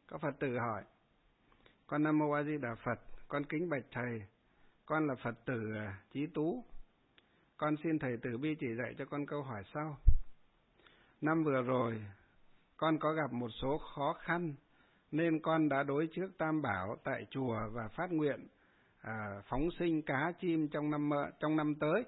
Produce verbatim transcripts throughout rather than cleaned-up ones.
Có Phật tử hỏi: con Nam Mô A Di Đà Phật, con kính bạch thầy, con là Phật tử Chí Tú. Con xin thầy từ bi chỉ dạy cho con câu hỏi sau. Năm vừa rồi, con có gặp một số khó khăn, nên con đã đối trước Tam Bảo tại chùa và phát nguyện à, phóng sinh cá chim trong năm trong năm tới.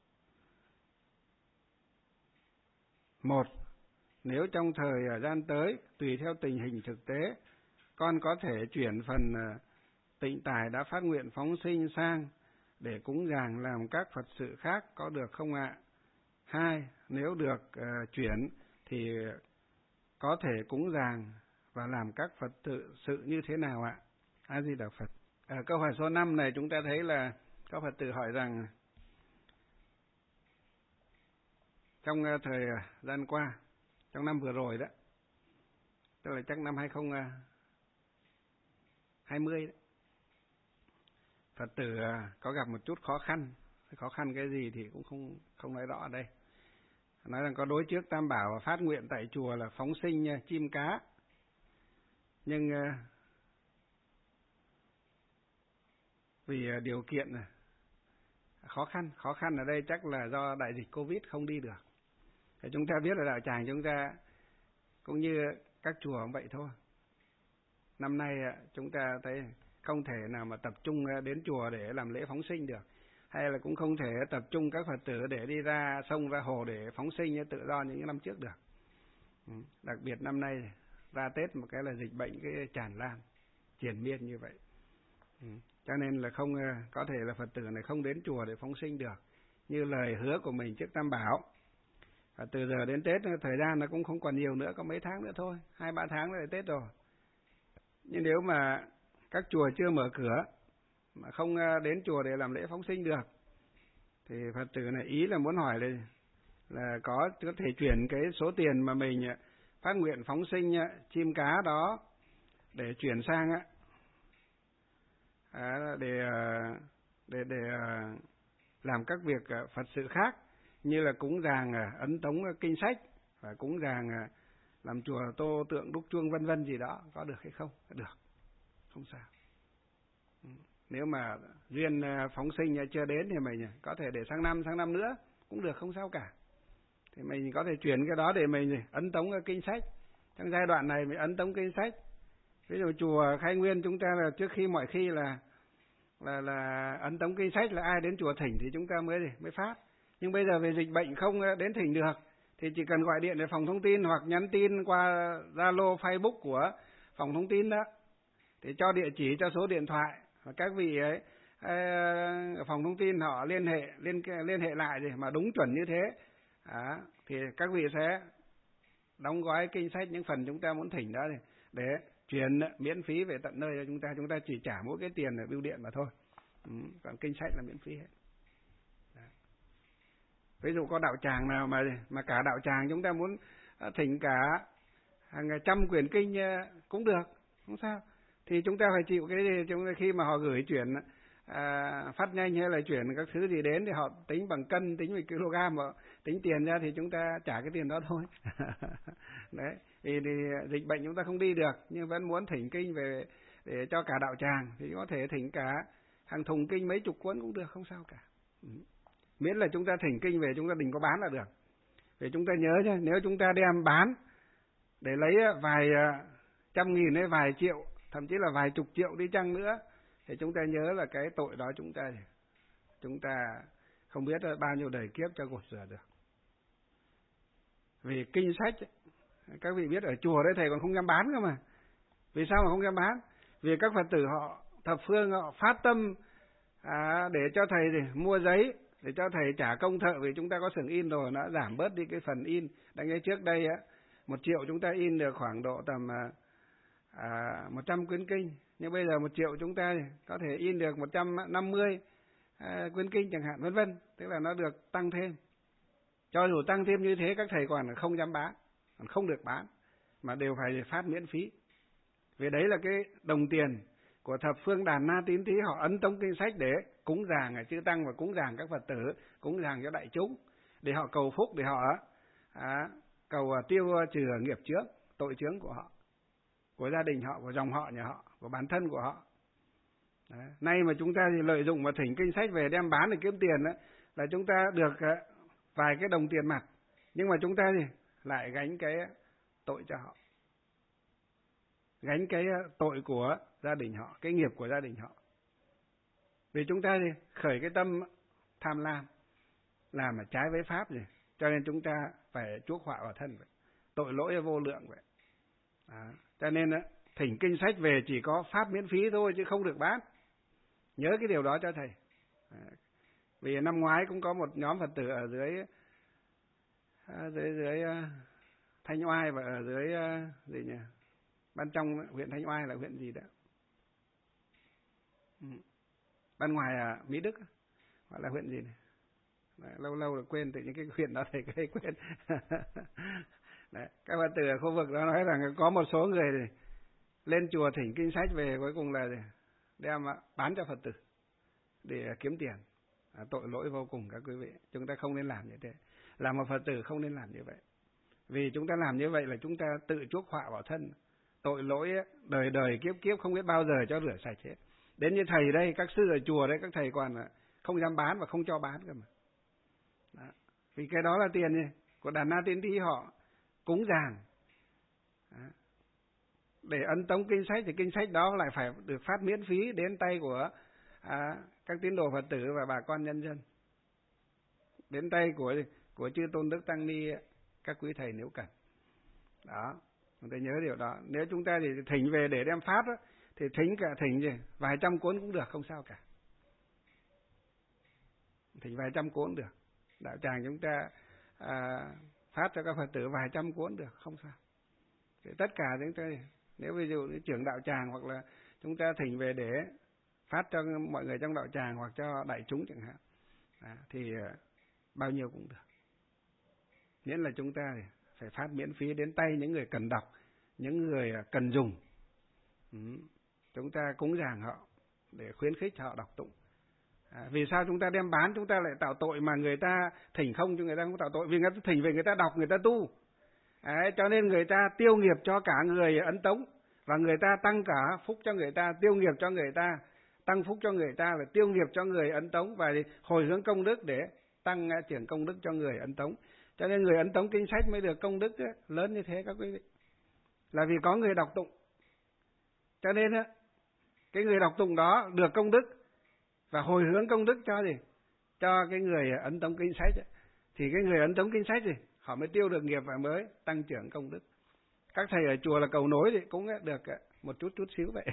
Một, nếu trong thời gian tới, tùy theo tình hình thực tế, con có thể chuyển phần à, tịnh tài đã phát nguyện phóng sinh sang để cúng dường làm các Phật sự khác, có được không ạ? Hai, nếu được uh, chuyển thì có thể cúng dường và làm các Phật tự sự như thế nào ạ? A Di Đà Phật. À, câu hỏi số năm này chúng ta thấy là các Phật tử hỏi rằng trong uh, thời gian qua, trong năm vừa rồi đó, tức là chắc năm hai không hai không đấy, Phật tử có gặp một chút khó khăn. Khó khăn cái gì thì cũng không không nói rõ ở đây. Nói rằng có đối trước Tam Bảo và phát nguyện tại chùa là phóng sinh chim cá. Nhưng vì điều kiện khó khăn, khó khăn ở đây chắc là do đại dịch Covid không đi được. Thì chúng ta biết là đạo tràng chúng ta cũng như các chùa cũng vậy thôi. Năm nay chúng ta thấy không thể nào mà tập trung đến chùa để làm lễ phóng sinh được, hay là cũng không thể tập trung các Phật tử để đi ra sông ra hồ để phóng sinh tự do như những năm trước được. Đặc biệt năm nay ra Tết một cái là dịch bệnh cái tràn lan triền miên như vậy, cho nên là không có thể là Phật tử này không đến chùa để phóng sinh được như lời hứa của mình trước Tam Bảo. Và từ giờ đến Tết thời gian nó cũng không còn nhiều nữa, có mấy tháng nữa thôi, hai ba tháng nữa là Tết rồi. Nhưng nếu mà các chùa chưa mở cửa mà không đến chùa để làm lễ phóng sinh được thì Phật tử này ý là muốn hỏi là, là có có thể chuyển cái số tiền mà mình phát nguyện phóng sinh chim cá đó để chuyển sang để để để làm các việc Phật sự khác, như là cúng dường ấn tống kinh sách và cúng dường làm chùa tô tượng đúc chuông vân vân gì đó, có được hay không? Được, không sao. Nếu mà duyên phóng sinh chưa đến thì mình có thể để sang năm, sang năm nữa cũng được, không sao cả. Thì mình có thể chuyển cái đó để mình ấn tống kinh sách. Trong giai đoạn này mình ấn tống kinh sách. Ví dụ chùa Khai Nguyên chúng ta là trước khi mọi khi là là là ấn tống kinh sách là ai đến chùa thỉnh thì chúng ta mới mới phát. Nhưng bây giờ về dịch bệnh không đến thỉnh được thì chỉ cần gọi điện để phòng thông tin hoặc nhắn tin qua Zalo, Facebook của phòng thông tin đó, thì cho địa chỉ, cho số điện thoại, và các vị ấy phòng thông tin họ liên hệ liên liên hệ lại thì mà đúng chuẩn như thế à, thì các vị sẽ đóng gói kinh sách những phần chúng ta muốn thỉnh đó để, để truyền miễn phí về tận nơi cho chúng ta. Chúng ta chỉ trả mỗi cái tiền ở bưu điện mà thôi, ừ, còn kinh sách là miễn phí hết. Đó. Ví dụ có đạo tràng nào mà mà cả đạo tràng chúng ta muốn thỉnh cả hàng trăm quyển kinh cũng được, không sao. Thì chúng ta phải chịu cái gì? Chúng ta khi mà họ gửi chuyển à, phát nhanh hay là chuyển các thứ gì đến thì họ tính bằng cân, tính bằng kg, họ tính tiền ra thì chúng ta trả cái tiền đó thôi. Đấy, thì, thì dịch bệnh chúng ta không đi được nhưng vẫn muốn thỉnh kinh về để cho cả đạo tràng thì có thể thỉnh cả hàng thùng kinh mấy chục cuốn cũng được, không sao cả. Ừ. Miễn là chúng ta thỉnh kinh về chúng ta đừng có bán là được. Vì chúng ta nhớ nhé, nếu chúng ta đem bán để lấy vài trăm nghìn hay vài triệu, thậm chí là vài chục triệu đi chăng nữa, thì chúng ta nhớ là cái tội đó chúng ta chúng ta không biết bao nhiêu đời kiếp cho gột rửa được. Vì kinh sách, các vị biết ở chùa đấy thầy còn không dám bán cơ mà. Vì sao mà không dám bán? Vì các Phật tử họ thập phương họ phát tâm à, để cho thầy để mua giấy, để cho thầy trả công thợ, vì chúng ta có xưởng in rồi, nó giảm bớt đi cái phần in. Đáng nhớ trước đây á, một triệu chúng ta in được khoảng độ tầm à, một trăm quyển kinh, nhưng bây giờ một triệu chúng ta có thể in được một trăm năm mươi à, quyển kinh chẳng hạn, vân vân. Tức là nó được tăng thêm. Cho dù tăng thêm như thế các thầy còn không dám bán, còn không được bán, mà đều phải phát miễn phí. Vì đấy là cái đồng tiền của thập phương đàn na tín thí, họ ấn tống kinh sách để cúng dường chư tăng và cúng dường các Phật tử, cúng dường cho đại chúng, để họ cầu phúc, để họ à, cầu tiêu trừ nghiệp trước, tội chướng của họ. của gia đình họ, của dòng họ nhà họ, của bản thân của họ. Đấy. Nay mà chúng ta thì lợi dụng mà thỉnh kinh sách về đem bán để kiếm tiền đó, là chúng ta được vài cái đồng tiền mặt, nhưng mà chúng ta thì lại gánh cái tội cho họ, gánh cái tội của gia đình họ, cái nghiệp của gia đình họ. Vì chúng ta thì khởi cái tâm tham lam, làm mà trái với pháp gì, cho nên chúng ta phải chuốc họa vào thân vậy, tội lỗi vô lượng vậy. Đó. Cho nên thỉnh kinh sách về chỉ có pháp miễn phí thôi chứ không được bán. Nhớ cái điều đó cho thầy. Đó. Vì năm ngoái cũng có một nhóm Phật tử ở dưới dưới dưới Thanh Oai và ở dưới gì nhỉ? Ban trong huyện Thanh Oai là huyện gì đó? Ừ. Ban ngoài là Mỹ Đức, gọi là huyện gì này? Đấy, lâu lâu là quên từ những cái huyện đó thầy cái quên. Đấy, các Phật tử ở khu vực đó nói rằng có một số người thì lên chùa thỉnh kinh sách về, cuối cùng là đem bán cho Phật tử để kiếm tiền. À, tội lỗi vô cùng các quý vị, chúng ta không nên làm như thế. Làm một Phật tử không nên làm như vậy. Vì chúng ta làm như vậy là chúng ta tự chuốc họa vào thân. Tội lỗi đời đời kiếp kiếp không biết bao giờ cho rửa sạch hết. Đến như thầy đây, các sư ở chùa đấy, các thầy còn không dám bán và không cho bán cơ mà. Đó. Vì cái đó là tiền gì? Của Đàn Na Tiên Thi họ cúng dường. Để ấn tống kinh sách thì kinh sách đó lại phải được phát miễn phí đến tay của à, các tín đồ Phật tử và bà con nhân dân. Đến tay của của chư Tôn Đức Tăng Ni, các quý thầy nếu cần. Đó, chúng ta nhớ điều đó. Nếu chúng ta thì thỉnh về để đem pháp đó, thì thỉnh cả thỉnh gì vài trăm cuốn cũng được, không sao cả. Thỉnh vài trăm cuốn được. Đạo tràng chúng ta à, phát cho các Phật tử vài trăm cuốn được, không sao. Thì tất cả chúng ta, nếu ví dụ như trưởng đạo tràng hoặc là chúng ta thỉnh về để phát cho mọi người trong đạo tràng hoặc cho đại chúng chẳng hạn, à, thì bao nhiêu cũng được. Miễn là chúng ta phải phát miễn phí đến tay những người cần đọc, những người cần dùng. Ừ. Chúng ta cúng dường họ để khuyến khích họ đọc tụng. À, vì sao chúng ta đem bán chúng ta lại tạo tội mà người ta thỉnh không cho người ta không tạo tội? Vì người ta thỉnh về người ta đọc, người ta tu. À, cho nên người ta tiêu nghiệp cho cả người ấn tống, và người ta tăng cả phúc cho người ta, tiêu nghiệp cho người ta, tăng phúc cho người ta, và tiêu nghiệp cho người ấn tống, và hồi hướng công đức để tăng trưởng công đức cho người ấn tống. Cho nên người ấn tống kinh sách mới được công đức ấy, lớn như thế các quý vị. Là vì có người đọc tụng. Cho nên ấy, cái người đọc tụng đó được công đức và hồi hướng công đức cho gì? Cho cái người ấn tống kinh sách ấy. Thì cái người ấn tống kinh sách gì? Họ mới tiêu được nghiệp và mới tăng trưởng công đức. Các thầy ở chùa là cầu nối thì cũng được một chút chút xíu vậy.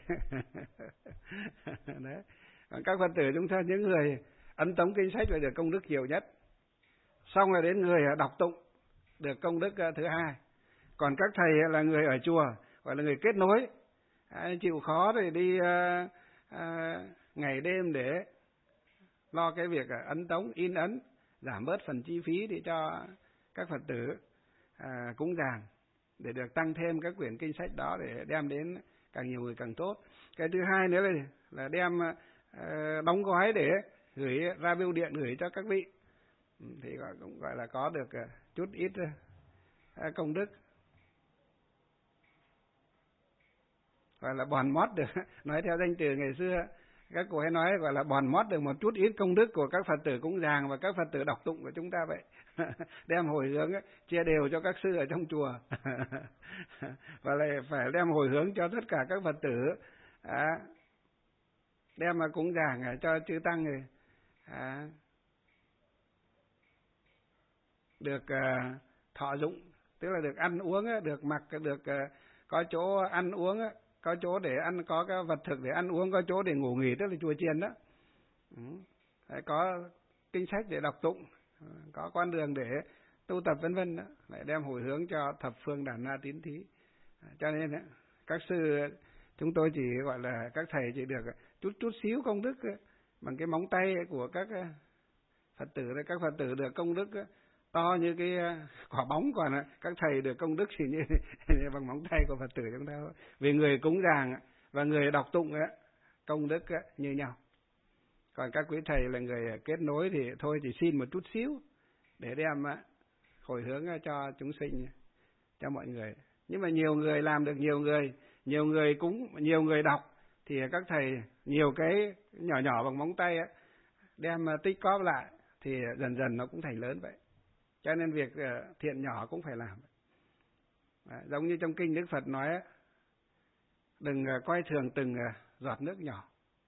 Đấy. Còn các Phật tử chúng ta, những người ấn tống kinh sách là được công đức nhiều nhất. Xong là đến người đọc tụng được công đức thứ hai. Còn các thầy là người ở chùa, gọi là người kết nối, chịu khó thì đi uh, uh, ngày đêm để lo cái việc ấn tống, in ấn, giảm bớt phần chi phí để cho các Phật tử uh, cúng dường, để được tăng thêm các quyển kinh sách đó để đem đến càng nhiều người càng tốt. Cái thứ hai nữa là, là đem uh, đóng gói để gửi ra bưu điện gửi cho các vị. Thì gọi, cũng gọi là có được uh, chút ít uh, công đức. Gọi là bòn mót được, nói theo danh từ ngày xưa, các cụ hay nói gọi là bòn mót được một chút ít công đức của các Phật tử cúng dường và các Phật tử đọc tụng của chúng ta vậy. Đem hồi hướng ấy, chia đều cho các sư ở trong chùa. Và lại phải đem hồi hướng cho tất cả các Phật tử, à, đem mà cúng dường cho chư tăng này, à, được uh, thọ dụng, tức là được ăn uống, được mặc, được uh, có chỗ ăn uống, có chỗ để ăn, có cái vật thực để ăn uống, có chỗ để ngủ nghỉ, tức là chùa chiền đó. Ừ. Có kinh sách để đọc tụng, có con đường để tu tập vân vân đó, lại đem hồi hướng cho thập phương Đàn Na Tín Thí. Cho nên các sư chúng tôi chỉ gọi là các thầy chỉ được chút chút xíu công đức bằng cái móng tay của các Phật tử, các Phật tử được công đức to như cái quả bóng, còn các thầy được công đức chỉ như, như bằng móng tay của Phật tử chúng ta. Vì người cúng dường và người đọc tụng công đức như nhau. Còn các quý thầy là người kết nối thì thôi chỉ xin một chút xíu để đem hồi hướng cho chúng sinh, cho mọi người. Nhưng mà nhiều người làm được nhiều người, nhiều người cúng, nhiều người đọc thì các thầy nhiều cái nhỏ nhỏ bằng móng tay ấy, đem tích cóp lại thì dần dần nó cũng thành lớn vậy. Cho nên việc thiện nhỏ cũng phải làm. Đấy, giống như trong kinh Đức Phật nói ấy, đừng coi thường từng giọt nước nhỏ.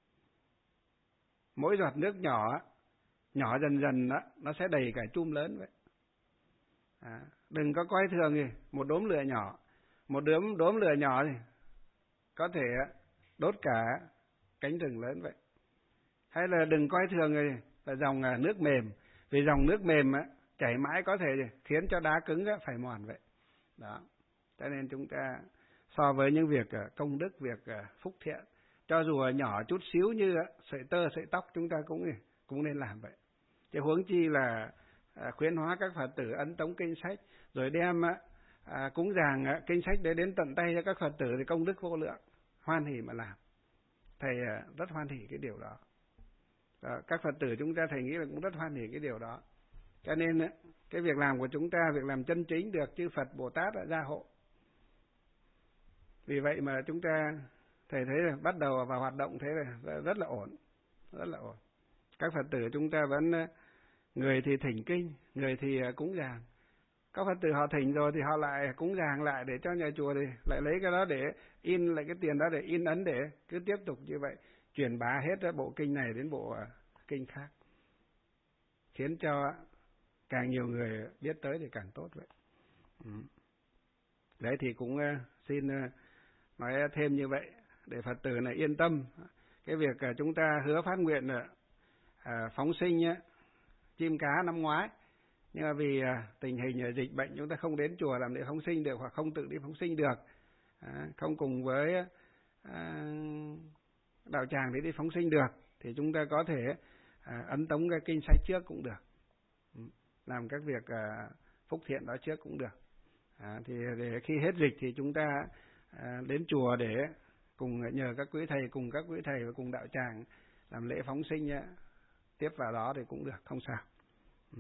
Mỗi giọt nước nhỏ nhỏ dần dần đó, nó sẽ đầy cả chum lớn vậy. À, đừng có coi thường gì một đốm lửa nhỏ, một đốm đốm lửa nhỏ thì có thể đốt cả cánh rừng lớn vậy. Hay là đừng coi thường gì là dòng nước mềm, vì dòng nước mềm á, chảy mãi có thể khiến cho đá cứng á, phải mòn vậy. Đó. Cho nên chúng ta so với những việc công đức, việc phúc thiện, cho dù nhỏ chút xíu như sợi tơ, sợi tóc, chúng ta cũng cũng nên làm vậy. Chứ huống chi là khuyến hóa các Phật tử ấn tống kinh sách, rồi đem à, cúng dường kinh sách để đến tận tay cho các Phật tử thì công đức vô lượng, hoan hỉ mà làm. Thầy rất hoan hỉ cái điều đó. À, các Phật tử chúng ta thầy nghĩ là cũng rất hoan hỉ cái điều đó. Cho nên cái việc làm của chúng ta, việc làm chân chính được chư Phật Bồ Tát đã gia hộ. Vì vậy mà chúng ta thầy thấy là bắt đầu vào hoạt động thế là rất là ổn, rất là ổn. Các Phật tử chúng ta vẫn, người thì thỉnh kinh, người thì cúng dường. Các Phật tử họ thỉnh rồi thì họ lại cúng dường lại để cho nhà chùa, thì lại lấy cái đó để in lại cái tiền đó để in ấn, để cứ tiếp tục như vậy truyền bá hết bộ kinh này đến bộ kinh khác, khiến cho càng nhiều người biết tới thì càng tốt vậy. Ừ. Đấy thì cũng xin nói thêm như vậy để Phật tử này yên tâm. Cái việc chúng ta hứa phát nguyện phóng sinh chim cá năm ngoái, nhưng mà vì tình hình dịch bệnh chúng ta không đến chùa làm lễ phóng sinh được, hoặc không tự đi phóng sinh được, không cùng với đạo tràng để đi phóng sinh được, thì chúng ta có thể ấn tống cái kinh sách trước cũng được, làm các việc phúc thiện đó trước cũng được. À, thì để khi hết dịch thì chúng ta à, đến chùa để cùng nhờ các quý thầy, cùng các quý thầy và cùng đạo tràng làm lễ phóng sinh á, tiếp vào đó thì cũng được, không sao. Ừ.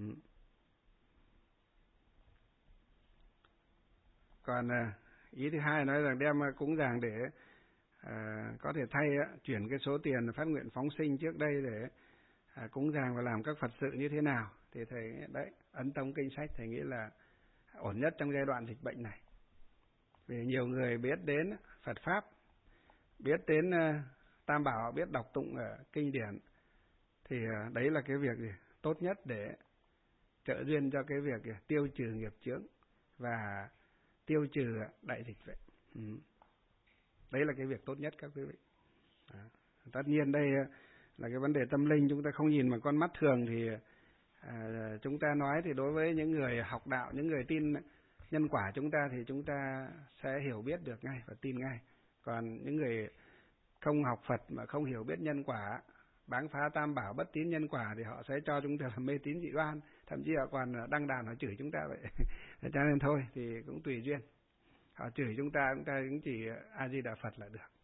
Còn à, ý thứ hai nói rằng đem cúng dường để à, có thể thay á, chuyển cái số tiền phát nguyện phóng sinh trước đây để à, cúng dường và làm các Phật sự như thế nào, thì thầy đấy ấn tống kinh sách thầy nghĩ là ổn nhất trong giai đoạn dịch bệnh này. Vì nhiều người biết đến Phật Pháp, biết đến Tam Bảo, biết đọc tụng ở kinh điển, thì đấy là cái việc gì tốt nhất để trợ duyên cho cái việc tiêu trừ nghiệp chướng và tiêu trừ đại dịch vậy. Ừ. Đấy là cái việc tốt nhất các quý vị. À, tất nhiên đây là cái vấn đề tâm linh, chúng ta không nhìn bằng con mắt thường thì À, chúng ta nói thì đối với những người học đạo, những người tin nhân quả chúng ta thì chúng ta sẽ hiểu biết được ngay và tin ngay. Còn những người không học Phật mà không hiểu biết nhân quả, báng phá Tam Bảo, bất tín nhân quả, thì họ sẽ cho chúng ta là mê tín dị đoan, thậm chí họ còn đăng đàn họ chửi chúng ta vậy. Cho nên thôi thì cũng tùy duyên, họ chửi chúng ta, chúng ta cũng chỉ A Di Đà Phật là được.